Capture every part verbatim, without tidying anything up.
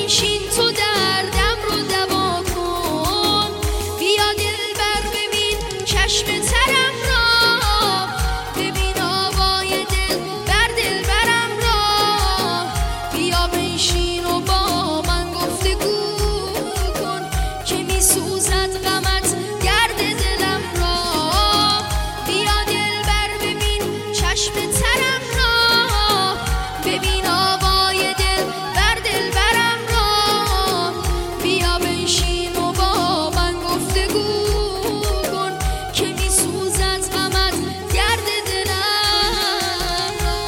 بنشین تو دردم رو دوا کن. بیا دلبر ببین چشم ترم را، ببین آوای دل بر دلبرم را. بیا بنشین و با من گفتگو کن که می سوزد غمت گرد دلم را. بیا دلبر ببین چشم ترم را، ببین آوای دل بر دلبرم را. بیا بنشین و با من گفتگو کن که می سوزد غمت گرد دلم را.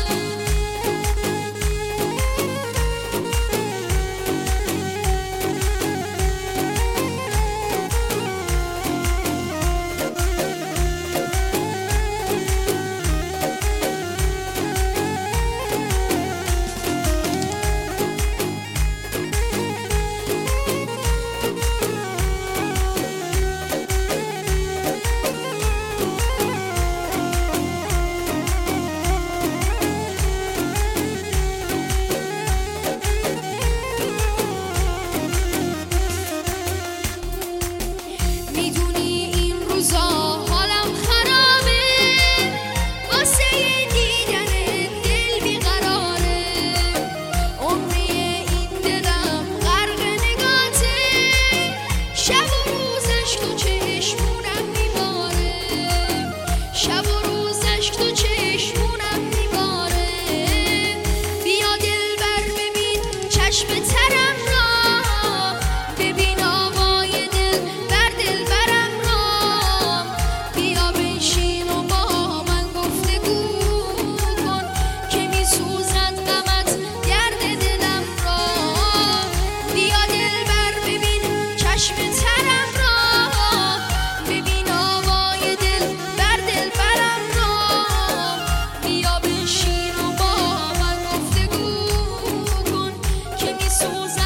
میدونی این روزا حالم خرابه، واسه دیدن دل بیقراره. عمری این دلم غرق نگاته، شب و روزش تو چشمونم میباره. شب و روزش تو چشمونم میباره. بیا دلبر ببین چشم ترم را، ببین آوای دل بر دلبرم را. بیا بنشین و با من گفتگو کن که می سوزد غمت گرد دلم را. بیا دلبر ببین چشم ترم را، ببین آوای دل بر دلبرم را. بیا بنشین و با من گفتگو کن که می سوزد